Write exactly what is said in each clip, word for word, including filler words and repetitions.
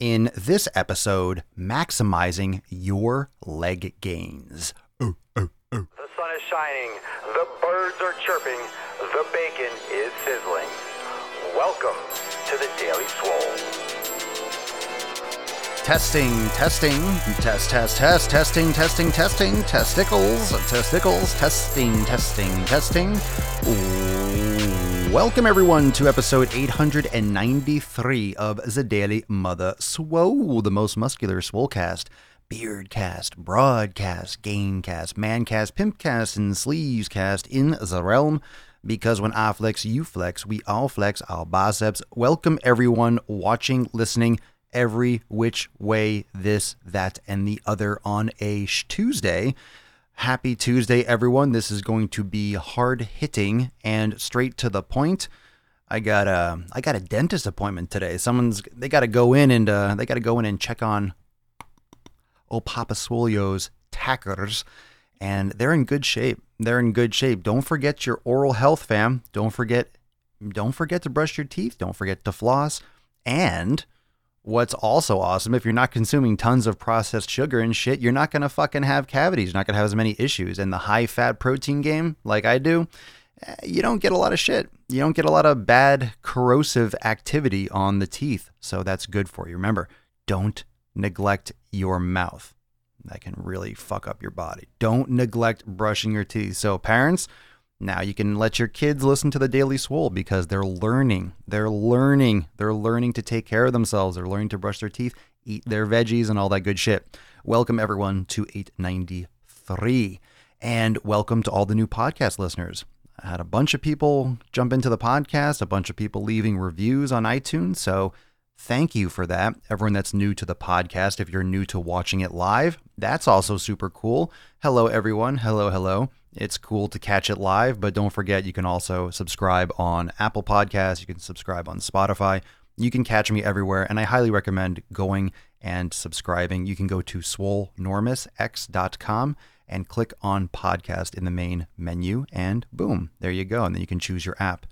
In this episode, maximizing your leg gains. Oh, oh, oh. The sun is shining, the birds are chirping, the bacon is sizzling. Welcome to the Daily Swole. Testing, testing, test, test, test, testing, testing, testing, testicles, testicles, testing, testing, testing. Welcome everyone to episode eight hundred ninety-three of the Daily Mother Swole, the most muscular swolecast, beardcast, broadcast, gamecast, mancast, pimpcast, and sleevescast in the realm. Because when I flex, you flex, we all flex our biceps. Welcome everyone watching, listening, every which way, this, that, and the other on a sh- Tuesday. Happy Tuesday, everyone. This is going to be hard-hitting and straight to the point. I got a, I got a dentist appointment today. Someone's, they got to go in and, uh, they got to go in and check on old Papa Swolio's tackers, and they're in good shape. They're in good shape. Don't forget your oral health, fam. Don't forget, don't forget to brush your teeth. Don't forget to floss. And what's also awesome, if you're not consuming tons of processed sugar and shit, you're not going to fucking have cavities. You're not going to have as many issues. And the high-fat protein game, like I do, you don't get a lot of shit. You don't get a lot of bad corrosive activity on the teeth. So that's good for you. Remember, don't neglect your mouth. That can really fuck up your body. Don't neglect brushing your teeth. So parents, now you can let your kids listen to the Daily Swole because they're learning. They're learning. They're learning to take care of themselves. They're learning to brush their teeth, eat their veggies, and all that good shit. Welcome, everyone, to eight ninety-three. And welcome to all the new podcast listeners. I had a bunch of people jump into the podcast, a bunch of people leaving reviews on iTunes. So thank you for that. Everyone that's new to the podcast, if you're new to watching it live, that's also super cool. Hello, everyone. Hello, hello. It's cool to catch it live, but don't forget you can also subscribe on Apple Podcasts. You can subscribe on Spotify. You can catch me everywhere, and I highly recommend going and subscribing. You can go to swole normous x dot com and click on podcast in the main menu, and boom, there you go. And then you can choose your app.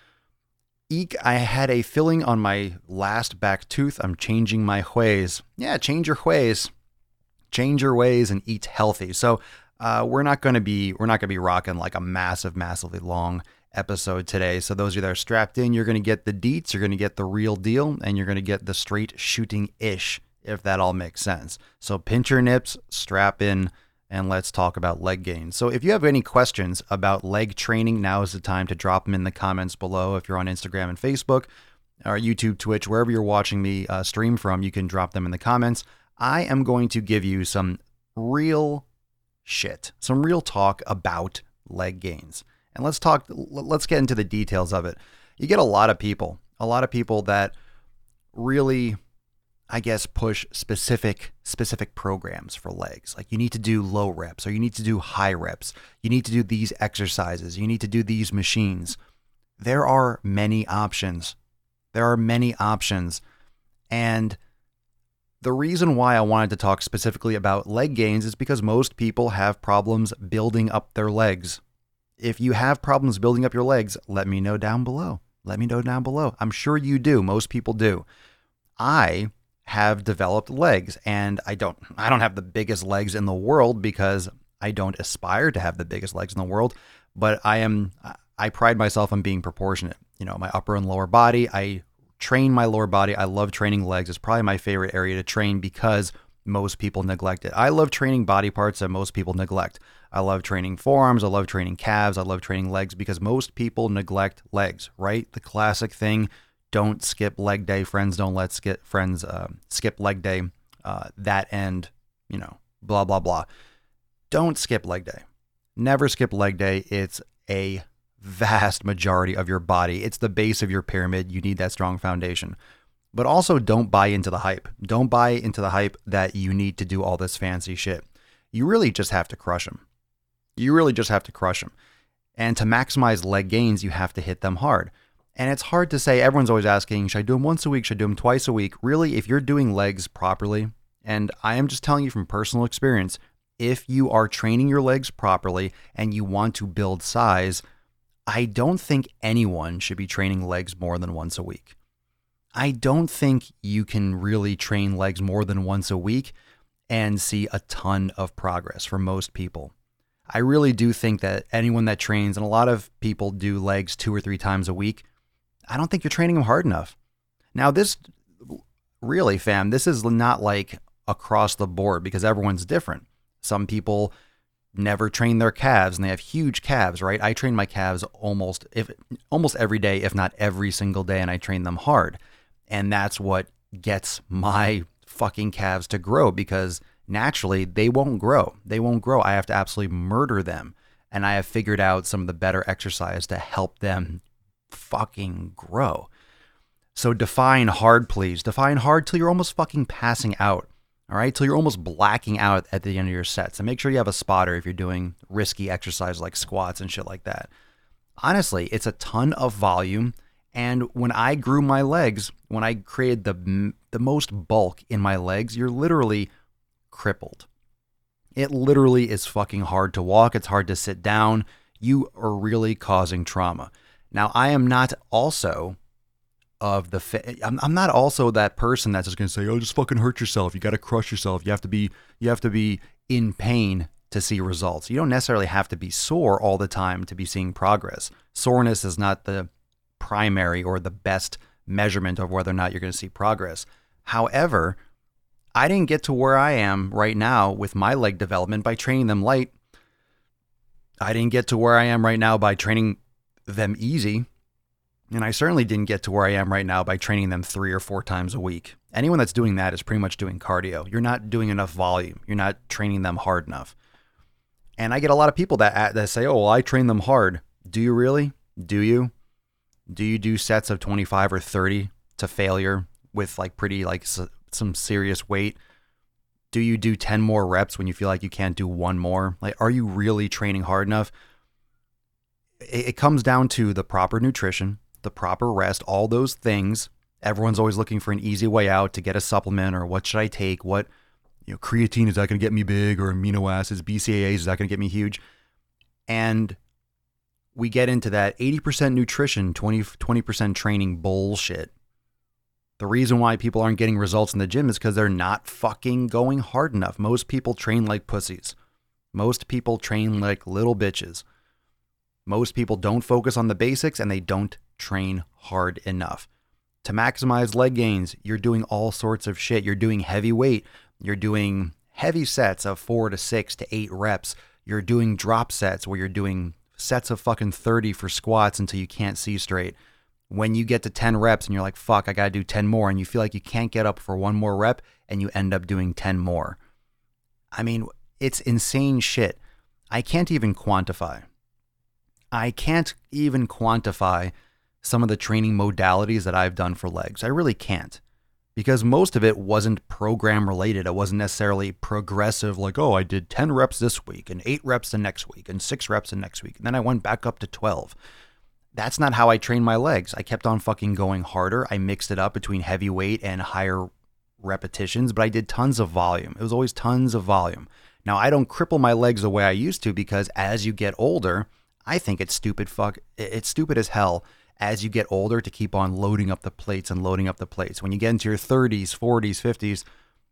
Eek, I had a filling on my last back tooth. I'm changing my ways. Yeah, change your ways. Change your ways and eat healthy. So Uh, we're not going to be, we're not going to be rocking like a massive, massively long episode today. So those of you that are strapped in, you're going to get the deets, you're going to get the real deal, and you're going to get the straight shooting-ish, if that all makes sense. So pinch your nips, strap in, and let's talk about leg gains. So if you have any questions about leg training, now is the time to drop them in the comments below. If you're on Instagram and Facebook, or YouTube, Twitch, wherever you're watching me uh, stream from, you can drop them in the comments. I am going to give you some real shit, some real talk about leg gains. And let's talk, let's get into the details of it. You get a lot of people, a lot of people that really, I guess, push specific, specific programs for legs. Like you need to do low reps or you need to do high reps. You need to do these exercises. You need to do these machines. There are many options. There are many options. And the reason why I wanted to talk specifically about leg gains is because most people have problems building up their legs. If you have problems building up your legs, let me know down below. Let me know down below. I'm sure you do. Most people do. I have developed legs, and I don't I don't have the biggest legs in the world because I don't aspire to have the biggest legs in the world, but I am I pride myself on being proportionate. You know, my upper and lower body, I train my lower body. I love training legs. It's probably my favorite area to train because most people neglect it. I love training body parts that most people neglect. I love training forearms. I love training calves. I love training legs because most people neglect legs, right? The classic thing, don't skip leg day. Friends don't let skip friends uh, skip leg day. Uh, that end, you know, blah, blah, blah. Don't skip leg day. Never skip leg day. It's a vast majority of your body. It's the base of your pyramid. You need that strong foundation. But also don't buy into the hype. Don't buy into the hype that you need to do all this fancy shit. You really just have to crush them. You really just have to crush them. And to maximize leg gains, you have to hit them hard. And it's hard to say. Everyone's always asking, should I do them once a week? Should I do them twice a week? Really, if you're doing legs properly, and I am just telling you from personal experience, if you are training your legs properly and you want to build size, I don't think anyone should be training legs more than once a week. I don't think you can really train legs more than once a week and see a ton of progress for most people. I really do think that anyone that trains, and a lot of people do legs two or three times a week, I don't think you're training them hard enough. Now this, really fam, this is not like across the board because everyone's different. Some people never train their calves and they have huge calves, right? I train my calves almost if almost every day, if not every single day, and I train them hard. And that's what gets my fucking calves to grow, because naturally they won't grow. They won't grow. I have to absolutely murder them. And I have figured out some of the better exercise to help them fucking grow. So define hard, please. Define hard till you're almost fucking passing out. All right, till you're almost blacking out at the end of your sets. And make sure you have a spotter if you're doing risky exercise like squats and shit like that. Honestly, it's a ton of volume. And when I grew my legs, when I created the the most bulk in my legs, you're literally crippled. It literally is fucking hard to walk. It's hard to sit down. You are really causing trauma. Now, I am not also of the, fa- I'm, I'm not also that person that's just going to say, oh, just fucking hurt yourself. You got to crush yourself. You have to be, you have to be in pain to see results. You don't necessarily have to be sore all the time to be seeing progress. Soreness is not the primary or the best measurement of whether or not you're going to see progress. However, I didn't get to where I am right now with my leg development by training them light. I didn't get to where I am right now by training them easy. And I certainly didn't get to where I am right now by training them three or four times a week. Anyone that's doing that is pretty much doing cardio. You're not doing enough volume. You're not training them hard enough. And I get a lot of people that that say, oh, well, I train them hard. Do you really? Do you? Do you do sets of twenty-five or thirty to failure with like pretty like s- some serious weight? Do you do ten more reps when you feel like you can't do one more? Like, are you really training hard enough? It, it comes down to the proper nutrition, the proper rest, all those things. Everyone's always looking for an easy way out to get a supplement, or what should I take? What, you know, creatine, is that going to get me big? Or amino acids, B C A As, is that going to get me huge? And we get into that eighty percent nutrition, twenty, twenty percent training bullshit. The reason why people aren't getting results in the gym is because they're not fucking going hard enough. Most people train like pussies. Most people train like little bitches. Most people don't focus on the basics, and they don't train hard enough. To maximize leg gains, you're doing all sorts of shit. You're doing heavy weight. You're doing heavy sets of four to six to eight reps. You're doing drop sets where you're doing sets of fucking thirty for squats until you can't see straight. When you get to ten reps and you're like, fuck, I got to do ten more, and you feel like you can't get up for one more rep, and you end up doing ten more. I mean, it's insane shit. I can't even quantify. I can't even quantify some of the training modalities that I've done for legs. I really can't, because most of it wasn't program related. It wasn't necessarily progressive, like, oh, I did ten reps this week and eight reps the next week and six reps the next week. And then I went back up to twelve. That's not how I trained my legs. I kept on fucking going harder. I mixed it up between heavy weight and higher repetitions, but I did tons of volume. It was always tons of volume. Now, I don't cripple my legs the way I used to, because as you get older, I think it's stupid fuck. It's stupid as hell as you get older to keep on loading up the plates and loading up the plates. When you get into your thirties, forties, fifties,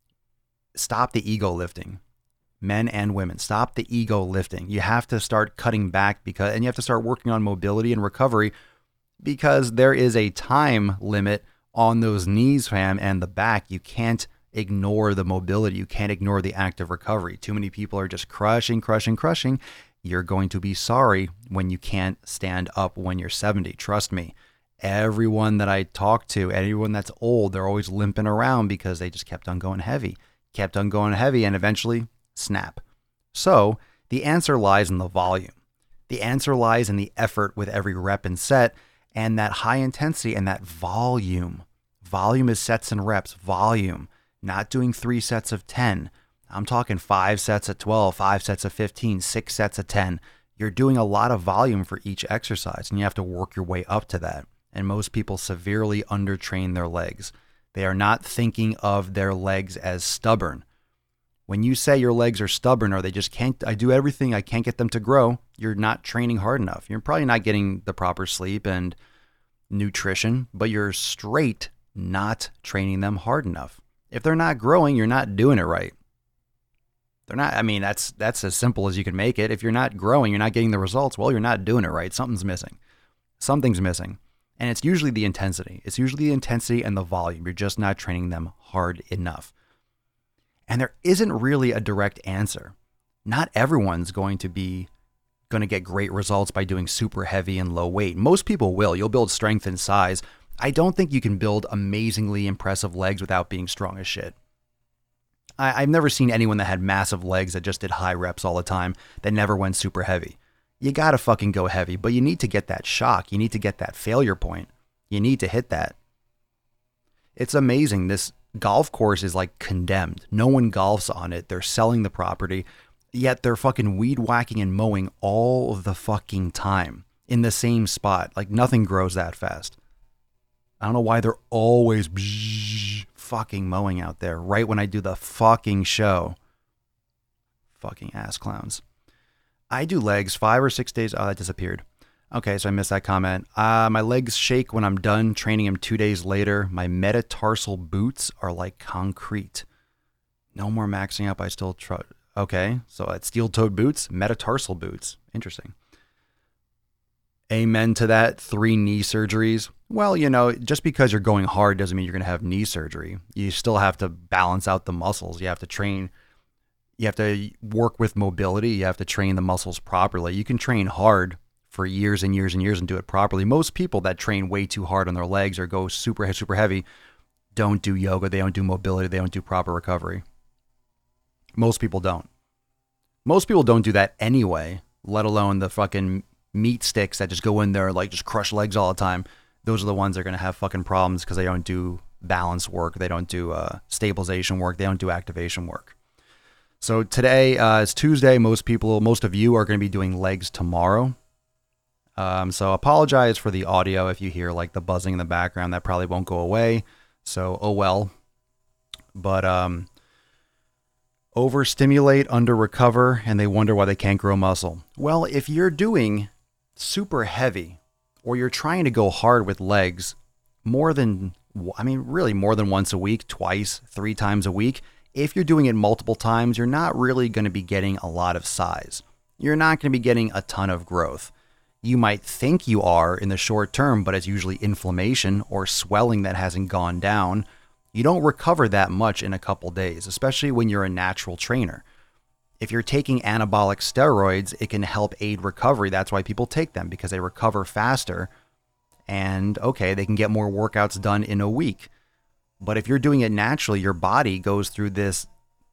stop the ego lifting. Men and women, stop the ego lifting. You have to start cutting back, because, and you have to start working on mobility and recovery, because there is a time limit on those knees, fam, and the back. You can't ignore the mobility. You can't ignore the active recovery. Too many people are just crushing, crushing, crushing. You're going to be sorry when you can't stand up when you're seventy. Trust me. Everyone that I talk to, anyone that's old, they're always limping around because they just kept on going heavy, kept on going heavy, and eventually snap. So the answer lies in the volume. The answer lies in the effort with every rep and set, and that high intensity and that volume. Volume is sets and reps. Volume. Not doing three sets of ten. I'm talking five sets of twelve, five sets of fifteen, six sets of ten. You're doing a lot of volume for each exercise, and you have to work your way up to that. And most people severely undertrain their legs. They are not thinking of their legs as stubborn. When you say your legs are stubborn, or they just can't, I do everything, I can't get them to grow, you're not training hard enough. You're probably not getting the proper sleep and nutrition, but you're straight not training them hard enough. If they're not growing, you're not doing it right. They're not, I mean, that's that's as simple as you can make it. If you're not growing, you're not getting the results, well, you're not doing it right. Something's missing. Something's missing. And it's usually the intensity. It's usually the intensity and the volume. You're just not training them hard enough. And there isn't really a direct answer. Not everyone's going to be going to get great results by doing super heavy and low weight. Most people will. You'll build strength and size. I don't think you can build amazingly impressive legs without being strong as shit. I, I've never seen anyone that had massive legs that just did high reps all the time that never went super heavy. You gotta fucking go heavy, but you need to get that shock. You need to get that failure point. You need to hit that. It's amazing. This golf course is like condemned. No one golfs on it. They're selling the property, yet they're fucking weed whacking and mowing all of the fucking time in the same spot. Like nothing grows that fast. I don't know why they're always bzz, fucking mowing out there right when I do the fucking show. Fucking ass clowns. I do legs five or six days. Oh, that disappeared. Okay, so I missed that comment. Uh, my legs shake when I'm done training them two days later. My metatarsal boots are like concrete. No more maxing up. I still try. Okay, so it's steel-toed boots, metatarsal boots. Interesting. Amen to that. Three knee surgeries. Well, you know, just because you're going hard doesn't mean you're going to have knee surgery. You still have to balance out the muscles. You have to train. You have to work with mobility. You have to train the muscles properly. You can train hard for years and years and years and do it properly. Most people that train way too hard on their legs or go super, super heavy don't do yoga. They don't do mobility. They don't do proper recovery. Most people don't. Most people don't do that anyway, let alone the fucking meat sticks that just go in there like just crush legs all the time. Those are the ones that are going to have fucking problems because they don't do balance work. They don't do uh, stabilization work. They don't do activation work. So today uh, is Tuesday. Most people, most of you are going to be doing legs tomorrow. Um, so apologize for the audio if you hear like the buzzing in the background. That probably won't go away. So, oh well. But um, overstimulate, under recover, and they wonder why they can't grow muscle. Well, if you're doing super heavy or you're trying to go hard with legs more than, I mean, really more than once a week, twice, three times a week, if you're doing it multiple times, you're not really going to be getting a lot of size. You're not going to be getting a ton of growth. You might think you are in the short term, but it's usually inflammation or swelling that hasn't gone down. You don't recover that much in a couple days, especially when you're a natural trainer. If you're taking anabolic steroids, it can help aid recovery. That's why people take them, because they recover faster. And okay, they can get more workouts done in a week. But if you're doing it naturally, your body goes through this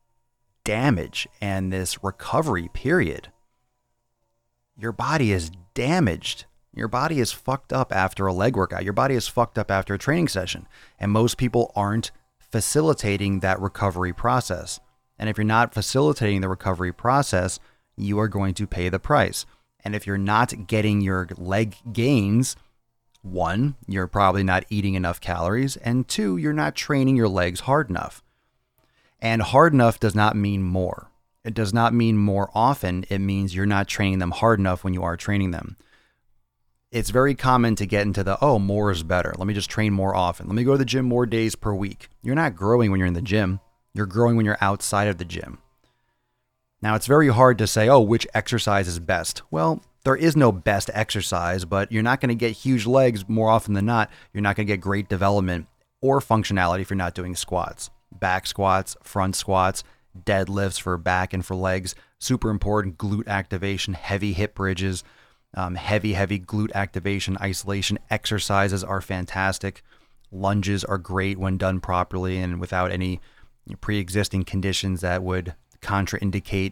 damage and this recovery period. Your body is damaged. Your body is fucked up after a leg workout. Your body is fucked up after a training session. And most people aren't facilitating that recovery process. And if you're not facilitating the recovery process, you are going to pay the price. And if you're not getting your leg gains, one, you're probably not eating enough calories, and two, you're not training your legs hard enough. And hard enough does not mean more. It does not mean more often. It means you're not training them hard enough when you are training them. It's very common to get into the, oh, more is better. Let me just train more often. Let me go to the gym more days per week. You're not growing when you're in the gym. You're growing when you're outside of the gym. Now, it's very hard to say, oh, which exercise is best? Well, there is no best exercise, but you're not going to get huge legs more often than not. You're not going to get great development or functionality if you're not doing squats. Back squats, front squats, deadlifts for back and for legs. Super important. Glute activation, heavy hip bridges, um, heavy, heavy glute activation, isolation exercises are fantastic. Lunges are great when done properly and without any pre-existing conditions that would contraindicate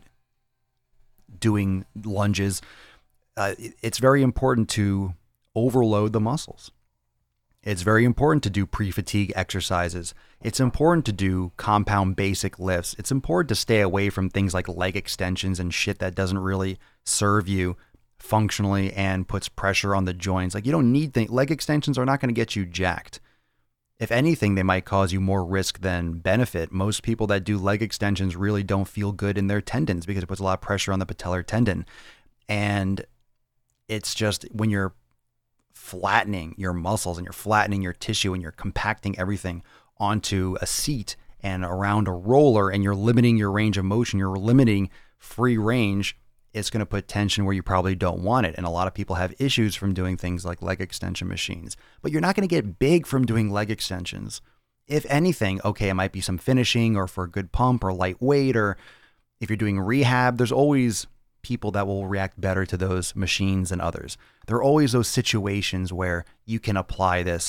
doing lunges. Uh, it's very important to overload the muscles. It's very important to do pre-fatigue exercises. It's important to do compound basic lifts. It's important to stay away from things like leg extensions and shit that doesn't really serve you functionally and puts pressure on the joints. Like, you don't need things. Leg extensions are not going to get you jacked. If anything, they might cause you more risk than benefit. Most people that do leg extensions really don't feel good in their tendons because it puts a lot of pressure on the patellar tendon. And it's just when you're flattening your muscles and you're flattening your tissue and you're compacting everything onto a seat and around a roller and you're limiting your range of motion, you're limiting free range, it's going to put tension where you probably don't want it. And a lot of people have issues from doing things like leg extension machines, but you're not going to get big from doing leg extensions. If anything, okay, it might be some finishing or for a good pump or lightweight, or if you're doing rehab, there's always people that will react better to those machines than others. There are always those situations where you can apply this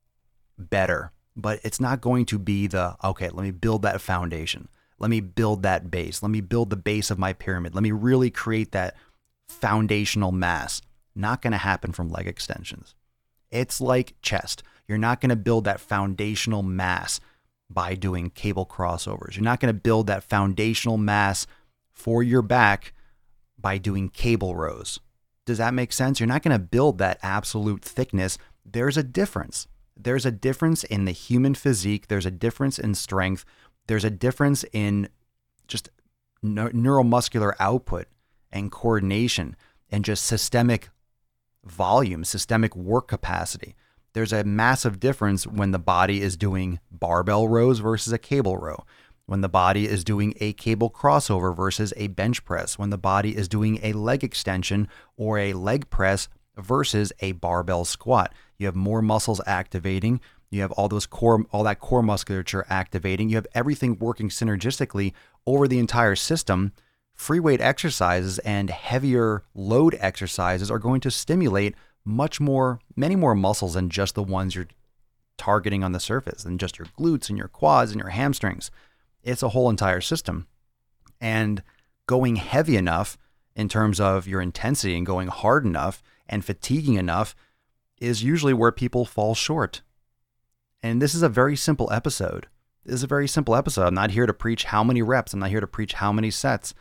better, but it's not going to be the, okay, let me build that foundation. Let me build that base. Let me build the base of my pyramid. Let me really create that foundational mass. Not going to happen from leg extensions. It's like chest. You're not going to build that foundational mass by doing cable crossovers. You're not going to build that foundational mass for your back by doing cable rows. Does that make sense? You're not going to build that absolute thickness. There's a difference. There's a difference in the human physique. There's a difference in strength. There's a difference in just neuromuscular output and coordination and just systemic volume, systemic work capacity. There's a massive difference when the body is doing barbell rows versus a cable row, when the body is doing a cable crossover versus a bench press, when the body is doing a leg extension or a leg press versus a barbell squat. You have more muscles activating. You have all those core, all that core musculature activating. You have everything working synergistically over the entire system. Free weight exercises and heavier load exercises are going to stimulate much more, many more muscles than just the ones you're targeting on the surface, than just your glutes and your quads and your hamstrings. It's a whole entire system. And going heavy enough in terms of your intensity and going hard enough and fatiguing enough is usually where people fall short. And this is a very simple episode. This is a very simple episode. I'm not here to preach how many reps. I'm not here to preach how many sets.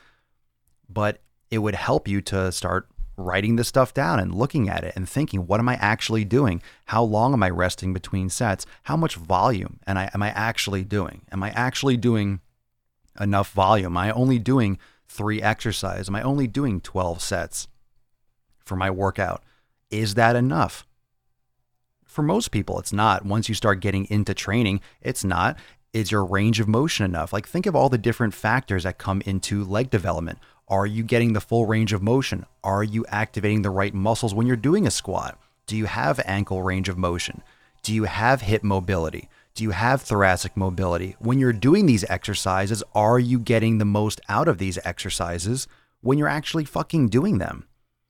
But it would help you to start writing this stuff down and looking at it and thinking, what am I actually doing? How long am I resting between sets? How much volume am I, am I actually doing? Am I actually doing enough volume? Am I only doing three exercises? Am I only doing twelve sets for my workout? Is that enough? For most people, it's not. Once you start getting into training, it's not. Is your range of motion enough? Like, think of all the different factors that come into leg development. Are you getting the full range of motion? Are you activating the right muscles when you're doing a squat? Do you have ankle range of motion? Do you have hip mobility? Do you have thoracic mobility? When you're doing these exercises, are you getting the most out of these exercises when you're actually fucking doing them?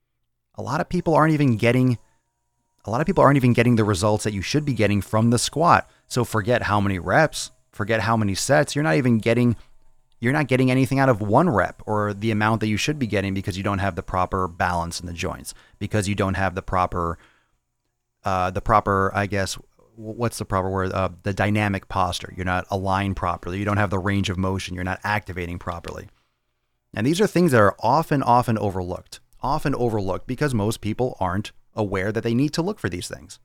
A lot of people aren't even getting A lot of people aren't even getting the results that you should be getting from the squat. So forget how many reps, forget how many sets. You're not even getting, you're not getting anything out of one rep or the amount that you should be getting because you don't have the proper balance in the joints, because you don't have the proper, uh, the proper, I guess, what's the proper word? Uh, the dynamic posture. You're not aligned properly. You don't have the range of motion. You're not activating properly. And these are things that are often, often overlooked, often overlooked because most people aren't aware that they need to look for these things.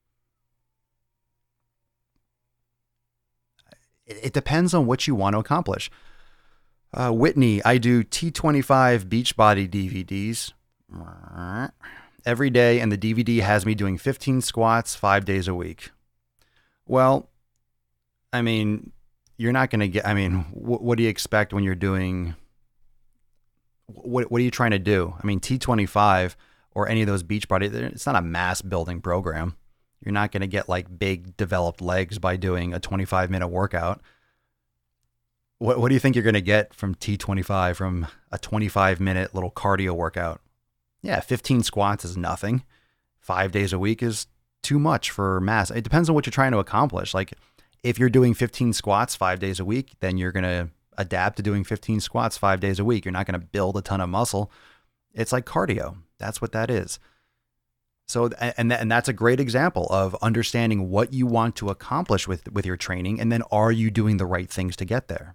It, it depends on what you want to accomplish. Uh, Whitney, I do T twenty-five Beachbody D V Ds every day, and the D V D has me doing fifteen squats five days a week. Well, I mean, you're not going to get, I mean, wh- what do you expect when you're doing, what, what are you trying to do? I mean, T twenty-five or any of those Beachbody, it's not a mass building program. You're not going to get like big developed legs by doing a twenty-five minute workout. What what do you think you're going to get from T twenty-five, from a twenty-five minute little cardio workout? Yeah, fifteen squats is nothing. Five days a week is too much for mass. It depends on what you're trying to accomplish. Like if you're doing fifteen squats five days a week, then you're going to adapt to doing fifteen squats five days a week. You're not going to build a ton of muscle. It's like cardio. That's what that is. So, and, and that's a great example of understanding what you want to accomplish with, with your training. And then are you doing the right things to get there?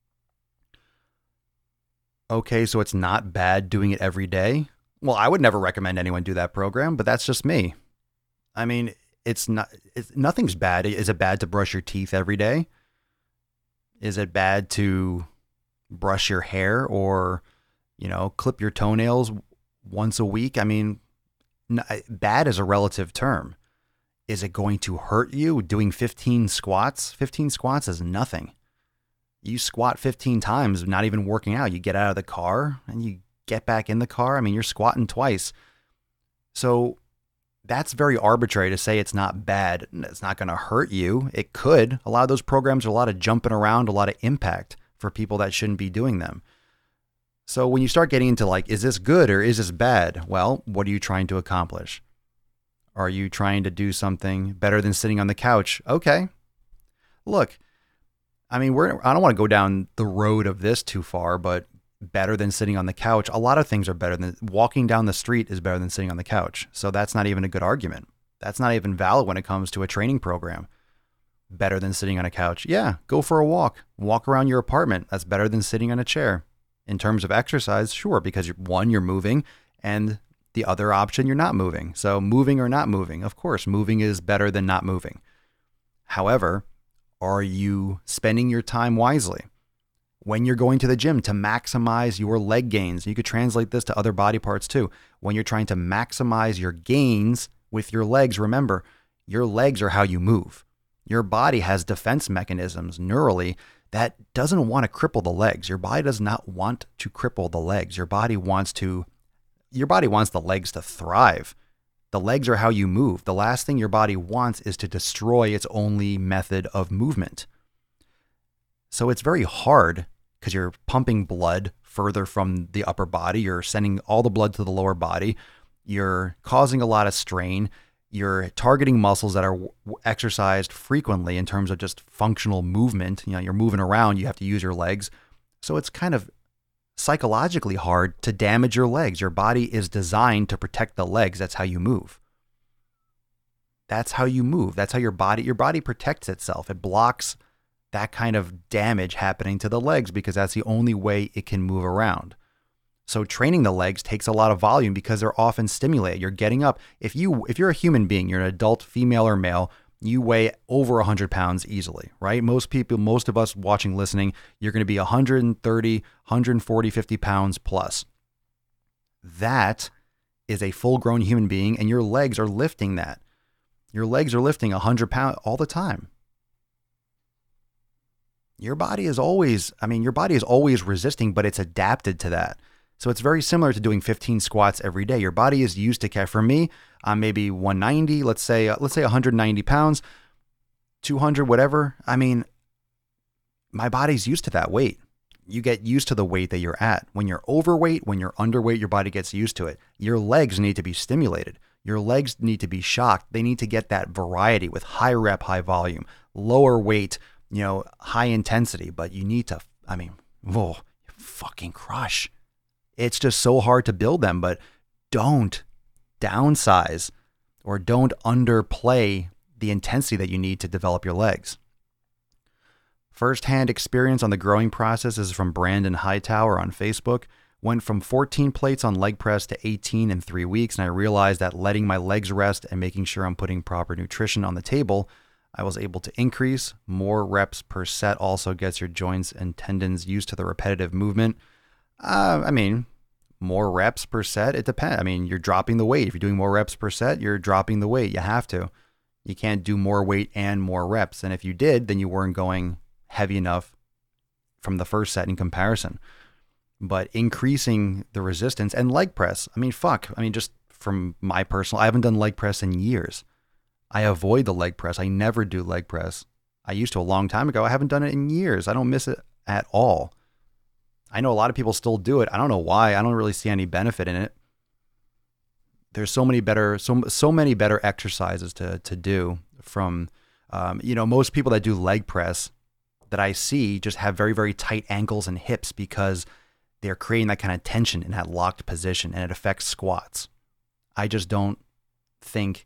Okay, so it's not bad doing it every day. Well, I would never recommend anyone do that program, but that's just me. I mean, it's not, it's, nothing's bad. Is it bad to brush your teeth every day? Is it bad to brush your hair or, you know, clip your toenails once a week? I mean, bad is a relative term. Is it going to hurt you doing fifteen squats? fifteen squats is nothing. You squat fifteen times, not even working out. You get out of the car and you get back in the car. I mean, you're squatting twice. So that's very arbitrary to say it's not bad. It's not going to hurt you. It could. A lot of those programs are a lot of jumping around, a lot of impact for people that shouldn't be doing them. So when you start getting into like, is this good or is this bad? Well, what are you trying to accomplish? Are you trying to do something better than sitting on the couch? Okay. Look, I mean, we're, I don't want to go down the road of this too far, but better than sitting on the couch. A lot of things are better than walking down the street is better than sitting on the couch. So that's not even a good argument. That's not even valid when it comes to a training program. Better than sitting on a couch. Yeah, go for a walk. Walk around your apartment. That's better than sitting on a chair. In terms of exercise, sure, because you're, one, you're moving, and the other option, you're not moving. So moving or not moving, of course, moving is better than not moving. However, are you spending your time wisely? When you're going to the gym to maximize your leg gains, you could translate this to other body parts too. When you're trying to maximize your gains with your legs, remember, your legs are how you move. Your body has defense mechanisms neurally that doesn't want to cripple the legs. Your body does not want to cripple the legs. Your body wants to, your body wants the legs to thrive. The legs are how you move. The last thing your body wants is to destroy its only method of movement. So it's very hard because you're pumping blood further from the upper body. You're sending all the blood to the lower body. You're causing a lot of strain. You're targeting muscles that are w- exercised frequently in terms of just functional movement. You know, you're moving around, you have to use your legs. So it's kind of psychologically hard to damage your legs. Your body is designed to protect the legs. That's how you move. That's how you move. That's how your body, your body protects itself. It blocks that kind of damage happening to the legs because that's the only way it can move around. So training the legs takes a lot of volume because they're often stimulated. You're getting up. If you if you're a human being, you're an adult, female or male, you weigh over one hundred pounds easily, right? Most people, most of us watching, listening, you're going to be one hundred thirty, one hundred forty, fifty pounds plus. That is a full-grown human being, and your legs are lifting that. Your legs are lifting one hundred pounds all the time. Your body is always, I mean, your body is always resisting, but it's adapted to that. So it's very similar to doing fifteen squats every day. Your body is used to, for me, I'm maybe one ninety, let's say, uh, let's say one hundred ninety pounds, two hundred, whatever. I mean, my body's used to that weight. You get used to the weight that you're at. When you're overweight, when you're underweight, your body gets used to it. Your legs need to be stimulated. Your legs need to be shocked. They need to get that variety with high rep, high volume, lower weight, you know, high intensity, but you need to, I mean, whoa, fucking crush. It's just so hard to build them, but don't downsize or don't underplay the intensity that you need to develop your legs. First-hand experience on the growing process is from Brandon Hightower on Facebook. Went from fourteen plates on leg press to eighteen in three weeks, and I realized that letting my legs rest and making sure I'm putting proper nutrition on the table, I was able to increase. More reps per set also gets your joints and tendons used to the repetitive movement. Uh, I mean, more reps per set, it depends. I mean, you're dropping the weight. If you're doing more reps per set, you're dropping the weight. You have to. You can't do more weight and more reps. And if you did, then you weren't going heavy enough from the first set in comparison. But increasing the resistance and leg press. I mean, fuck. I mean, just from my personal, I haven't done leg press in years. I avoid the leg press. I never do leg press. I used to a long time ago. I haven't done it in years. I don't miss it at all. I know a lot of people still do it. I don't know why. I don't really see any benefit in it. There's so many better, so so many better exercises to to do. From, um, you know, most people that do leg press that I see just have very very tight ankles and hips because they're creating that kind of tension in that locked position, and it affects squats. I just don't think.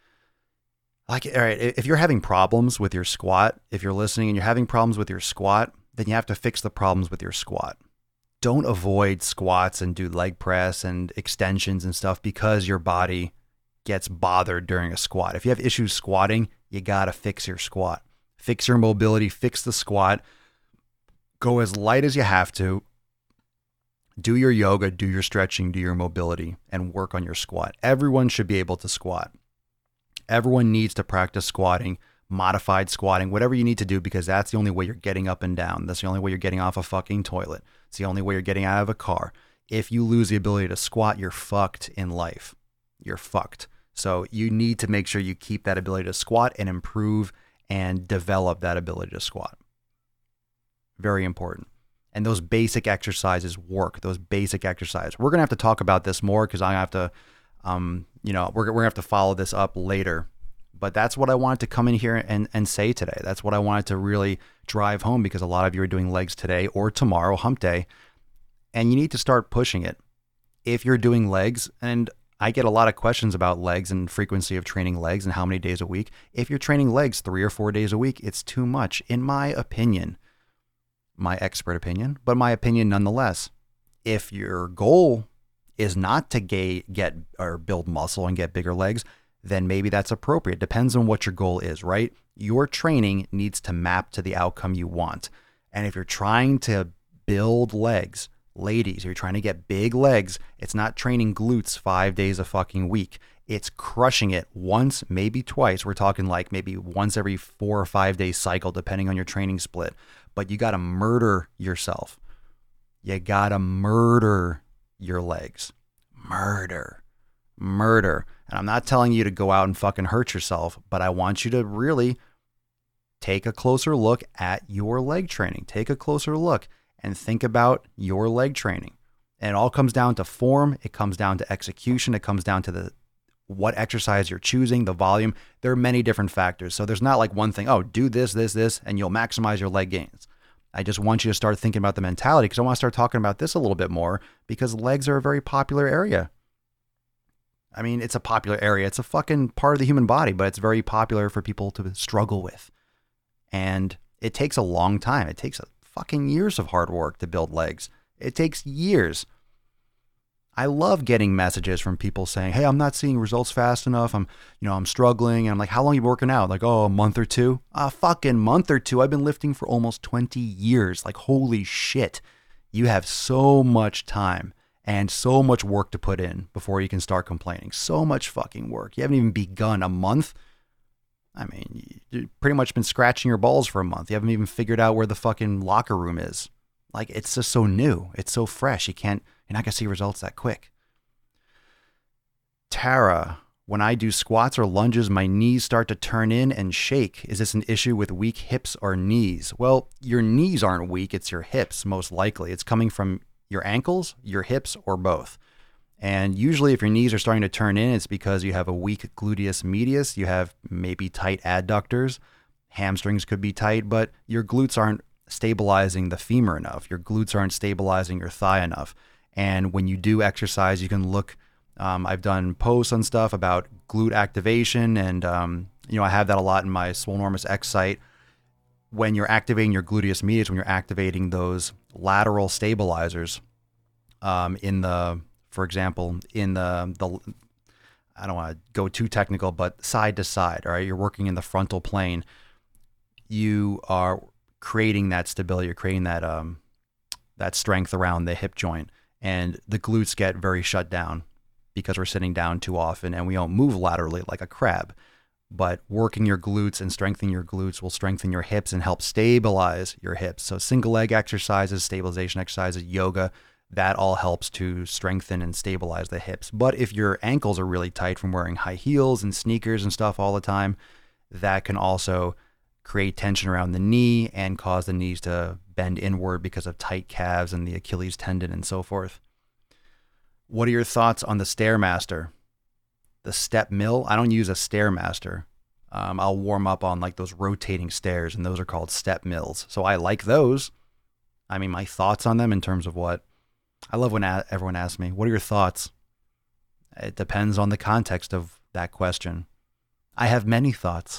Like, all right, if you're having problems with your squat, if you're listening and you're having problems with your squat, then you have to fix the problems with your squat. Don't avoid squats and do leg press and extensions and stuff because your body gets bothered during a squat. If you have issues squatting, you got to fix your squat. Fix your mobility, fix the squat. Go as light as you have to. Do your yoga, do your stretching, do your mobility, and work on your squat. Everyone should be able to squat. Everyone needs to practice squatting, modified squatting, whatever you need to do, because that's the only way you're getting up and down. That's the only way you're getting off a fucking toilet. It's the only way you're getting out of a car. If you lose the ability to squat, you're fucked in life. You're fucked. So you need to make sure you keep that ability to squat and improve and develop that ability to squat. Very important. And those basic exercises work. Those basic exercises. We're going to have to talk about this more because I have to, um, you know, we're, we're going to have to follow this up later. But that's what I wanted to come in here and, and say today. That's what I wanted to really drive home, because a lot of you are doing legs today or tomorrow, hump day, and you need to start pushing it. If you're doing legs, and I get a lot of questions about legs and frequency of training legs and how many days a week. If you're training legs three or four days a week, it's too much, in my opinion. My expert opinion, but my opinion nonetheless. If your goal is not to get, get or build muscle and get bigger legs, then maybe that's appropriate. Depends on what your goal is, right? Your training needs to map to the outcome you want. And if you're trying to build legs, ladies, you're trying to get big legs, it's not training glutes five days a fucking week. It's crushing it once, maybe twice. We're talking like maybe once every four or five day cycle, depending on your training split. But you got to murder yourself. You got to murder your legs. Murder. Murder. And I'm not telling you to go out and fucking hurt yourself, but I want you to really take a closer look at your leg training. Take a closer look and think about your leg training. And it all comes down to form. It comes down to execution. It comes down to the what exercise you're choosing, the volume. There are many different factors. So there's not like one thing, oh, do this, this, this, and you'll maximize your leg gains. I just want you to start thinking about the mentality, because I want to start talking about this a little bit more, because legs are a very popular area. I mean, it's a popular area. It's a fucking part of the human body, but it's very popular for people to struggle with. And it takes a long time. It takes a fucking years of hard work to build legs. It takes years. I love getting messages from people saying, hey, I'm not seeing results fast enough. I'm, you know, I'm struggling. And I'm like, how long are you working out? Like, oh, a month or two? A fucking month or two. I've been lifting for almost twenty years. Like, holy shit. You have so much time and so much work to put in before you can start complaining. So much fucking work. You haven't even begun a month. I mean, you've pretty much been scratching your balls for a month. You haven't even figured out where the fucking locker room is. Like, it's just so new. It's so fresh. You can't, you're not going to see results that quick. Tara, when I do squats or lunges, my knees start to turn in and shake. Is this an issue with weak hips or knees? Well, your knees aren't weak. It's your hips, most likely. It's coming from your ankles, your hips, or both. And usually if your knees are starting to turn in, it's because you have a weak gluteus medius. You have maybe tight adductors. Hamstrings could be tight, but your glutes aren't stabilizing the femur enough. Your glutes aren't stabilizing your thigh enough. And when you do exercise, you can look, um, I've done posts and stuff about glute activation. And, um, you know, I have that a lot in my Swolenormous X site. When you're activating your gluteus medius, when you're activating those lateral stabilizers, um, in the, for example, in the, the, I don't want to go too technical, but side to side, all right, you're working in the frontal plane. You are creating that stability, you're creating that, um, that strength around the hip joint, and the glutes get very shut down because we're sitting down too often and we don't move laterally like a crab. But working your glutes and strengthening your glutes will strengthen your hips and help stabilize your hips. So single leg exercises, stabilization exercises, yoga, that all helps to strengthen and stabilize the hips. But if your ankles are really tight from wearing high heels and sneakers and stuff all the time, that can also create tension around the knee and cause the knees to bend inward because of tight calves and the Achilles tendon and so forth. What are your thoughts on the Stairmaster? The step mill? I don't use a Stairmaster. Um, I'll warm up on like those rotating stairs, and those are called step mills. So I like those. I mean, my thoughts on them in terms of what? I love when a- everyone asks me, what are your thoughts? It depends on the context of that question. I have many thoughts.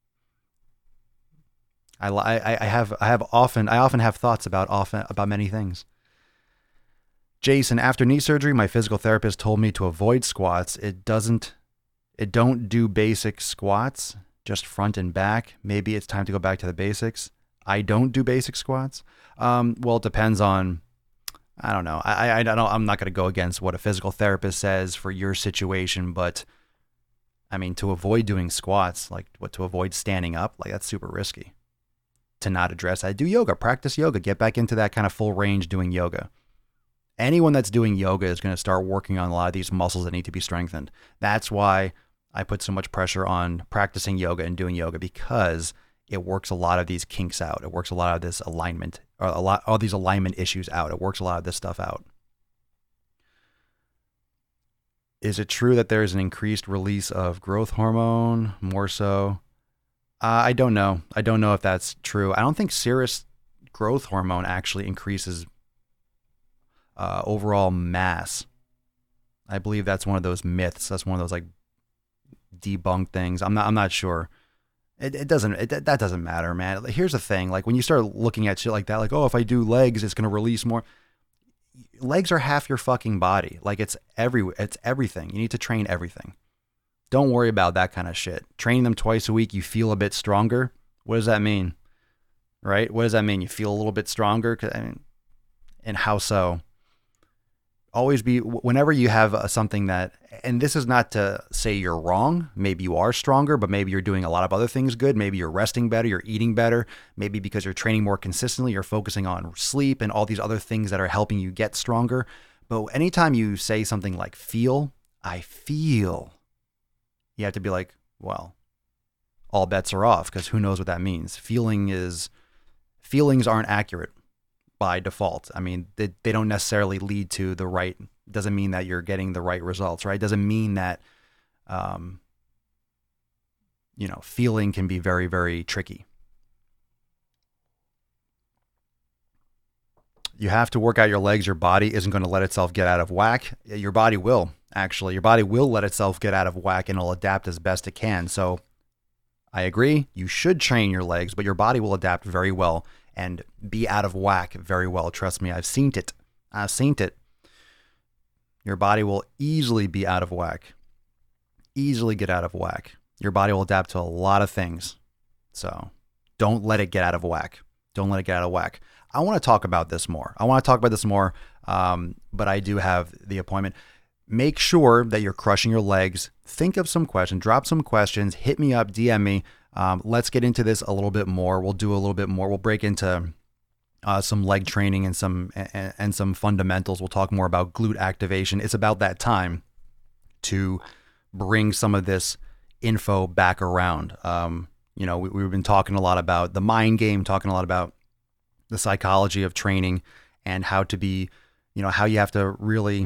I, I, I have I have often I often have thoughts about often about many things. Jason, after knee surgery, my physical therapist told me to avoid squats. It doesn't, it don't do basic squats, just front and back. Maybe it's time to go back to the basics. I don't do basic squats. Um, well, it depends on I don't know. I, I, I don't, I'm not going to go against what a physical therapist says for your situation, but I mean, to avoid doing squats, like what, to avoid standing up, like that's super risky. To not address that, do yoga, practice yoga, get back into that kind of full range doing yoga. Anyone that's doing yoga is going to start working on a lot of these muscles that need to be strengthened. That's why I put so much pressure on practicing yoga and doing yoga, because it works a lot of these kinks out. It works a lot of this alignment, or a lot, all these alignment issues out. It works a lot of this stuff out. Is it true that there is an increased release of growth hormone? More so? Uh, I don't know. I don't know if that's true. I don't think serous growth hormone actually increases uh, overall mass. I believe that's one of those myths. That's one of those like debunked things. I'm not. I'm not sure. It, it doesn't. It, that doesn't matter, man. Here's the thing. Like when you start looking at shit like that, like, oh, if I do legs, it's gonna release more. Legs are half your fucking body. Like it's every. It's everything. You need to train everything. Don't worry about that kind of shit. Training them twice a week, you feel a bit stronger. What does that mean? Right? What does that mean? You feel a little bit stronger? I mean, and how so? Always be, whenever you have something that, and this is not to say you're wrong. Maybe you are stronger, but maybe you're doing a lot of other things good. Maybe you're resting better, you're eating better. Maybe because you're training more consistently, you're focusing on sleep and all these other things that are helping you get stronger. But anytime you say something like feel, I feel, you have to be like, well, all bets are off, because who knows what that means. Feeling is, feelings aren't accurate by default. I mean, they, they don't necessarily lead to the right, doesn't mean that you're getting the right results, right? Doesn't mean that, um, you know, feeling can be very, very tricky. You have to work out your legs. Your body isn't going to let itself get out of whack. Your body will, actually. Your body will let itself get out of whack, and it'll adapt as best it can. So I agree. You should train your legs, but your body will adapt very well and be out of whack very well. Trust me, I've seen it. I've seen it. Your body will easily be out of whack. Easily get out of whack. Your body will adapt to a lot of things. So don't let it get out of whack. Don't let it get out of whack. I want to talk about this more. I want to talk about this more, um, but I do have the appointment. Make sure that you're crushing your legs. Think of some questions. Drop some questions. Hit me up. D M me. Um, let's get into this a little bit more. We'll do a little bit more. We'll break into uh, some leg training and some and, and some fundamentals. We'll talk more about glute activation. It's about that time to bring some of this info back around. Um, you know, we, we've been talking a lot about the mind game, talking a lot about the psychology of training and how to be, you know, how you have to really,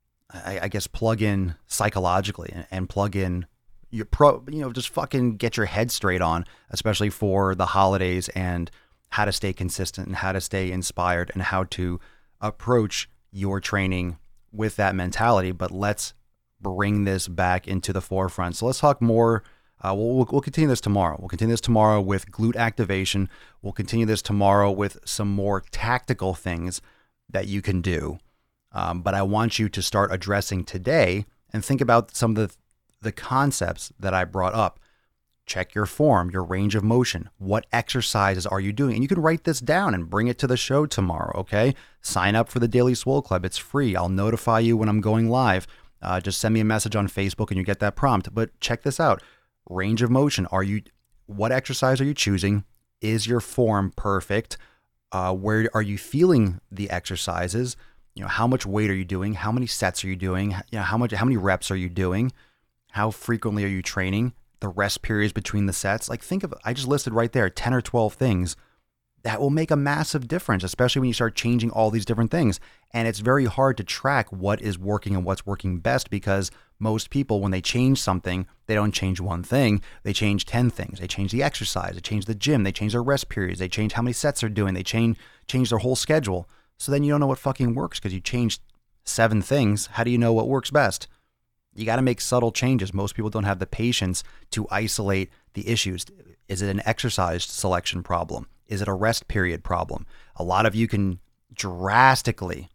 I, I guess, plug in psychologically and, and plug in your pro, you know, just fucking get your head straight on, especially for the holidays, and how to stay consistent and how to stay inspired and how to approach your training with that mentality. But let's bring this back into the forefront. So let's talk more. Uh, we'll, we'll continue this tomorrow. We'll continue this tomorrow with glute activation. We'll continue this tomorrow with some more tactical things that you can do. Um, but I want you to start addressing today and think about some of the, the concepts that I brought up. Check your form, your range of motion. What exercises are you doing? And you can write this down and bring it to the show tomorrow, okay? Sign up for the Daily Swole Club. It's free. I'll notify you when I'm going live. Uh, just send me a message on Facebook and you get that prompt. But check this out. Range of motion. Are you, what exercise are you choosing? Is your form perfect? Uh, where are you feeling the exercises? You know, how much weight are you doing? How many sets are you doing? You know, how much, how many reps are you doing? How frequently are you training? The rest periods between the sets. Like, think of, I just listed right there ten or twelve things that will make a massive difference, especially when you start changing all these different things. And it's very hard to track what is working and what's working best, because most people, when they change something, they don't change one thing. They change ten things. They change the exercise. They change the gym. They change their rest periods. They change how many sets they're doing. They change change their whole schedule. So then you don't know what fucking works because you changed seven things. How do you know what works best? You got to make subtle changes. Most people don't have the patience to isolate the issues. Is it an exercise selection problem? Is it a rest period problem? A lot of you can drastically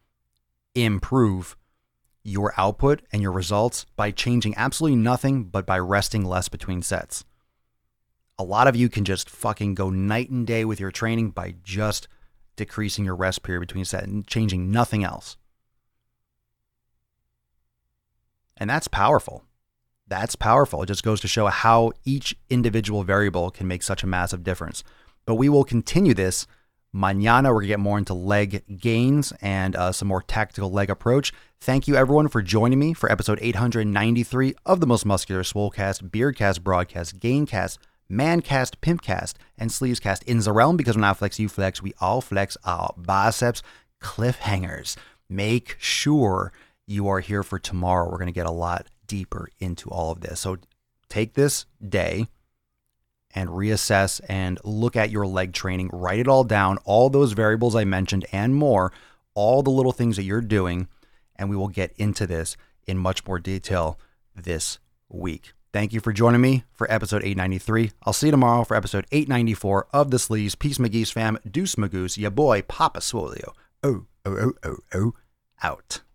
improve your output and your results by changing absolutely nothing, but by resting less between sets. A lot of you can just fucking go night and day with your training by just decreasing your rest period between set and changing nothing else. And that's powerful. That's powerful. It just goes to show how each individual variable can make such a massive difference. But we will continue this mañana. We're going to get more into leg gains and uh, some more tactical leg approach. Thank you, everyone, for joining me for episode eight hundred ninety-three of the Most Muscular Swolecast, Beardcast, Broadcast, Gaincast, Mancast, Pimpcast, and Sleevescast. In the realm, because when I flex, you flex, we all flex our biceps. Cliffhangers. Make sure you are here for tomorrow. We're going to get a lot deeper into all of this. So take this day and reassess and look at your leg training. Write it all down, all those variables I mentioned and more, all the little things that you're doing, and we will get into this in much more detail this week. Thank you for joining me for episode eight ninety-three. I'll see you tomorrow for episode eight ninety-four of The Sleeves. Peace, McGee's fam. Deuce Magoose. Ya boy, Papa Swolio. Oh, oh, oh, oh, oh. Out.